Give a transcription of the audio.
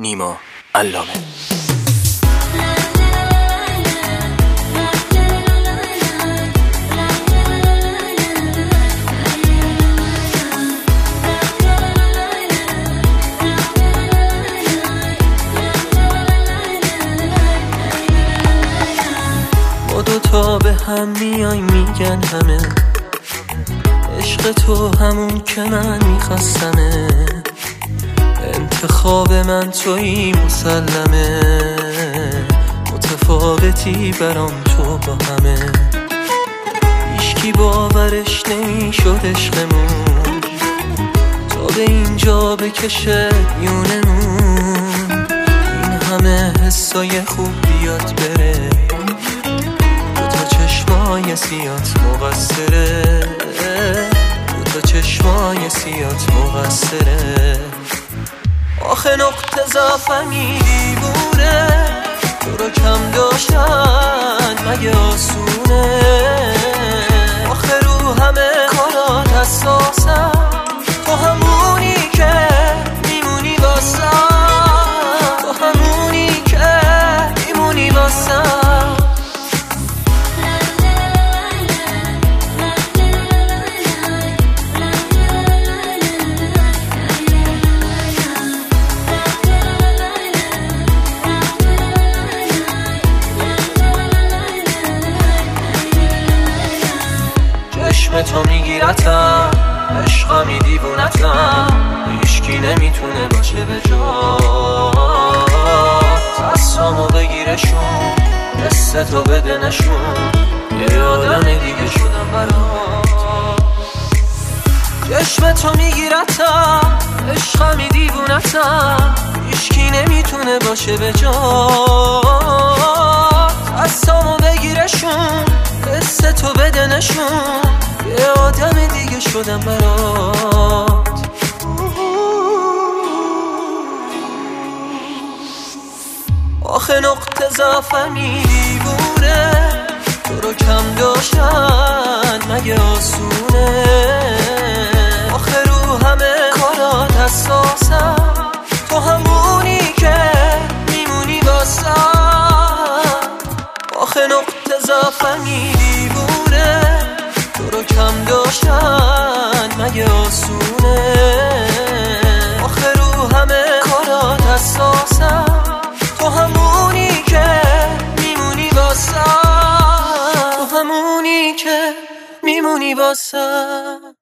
نیما علامه. ما دوتا به هم میای میگن همه، عشق تو همون که من میخواستمه، انتخاب من تویی مسلمه، متفاوتی برام تو با همه، هیچکی باورش نمیشد عشقمون تا به اینجا بکشه میونمون، این همه حسای خوب بیاد بره، دوتا چشمای سیات مقصره، دوتا چشمای سیات مقصره. آخه نقطه ضعفمی دیوونه، تو رو کم داشتن مگه آسونه، آخه رو همه کارات حساسم، تو همونی که میمونی واسم، تو همونی که میمونی واسم. چشم تو میگیرتم، عشقمی دیوونتم، هیچکی نمیتونه باشه به جات، دستامو بگیرشون، دست تو بده نشون، یه آدم دیگه شدم برات. چشم تو میگیرتم، عشقمی دیوونتم، هیچکی نمیتونه باشه به جات، دستامو بگیرشون، دست تو بده نشون، یه آدم دیگه شدم برات. آخه نقطه ضعفمی دیوونه، تو رو کم داشتن مگه آسونه، آخه رو همه کارات حساسم، تو همونی که میمونی واسم. آخه نقطه ضعفمی دیوونه، تو رو کم داشتن مگه آسونه، آخه رو همه کارات حساسم، تو همونی که میمونی واسم، تو همونی که میمونی واسم.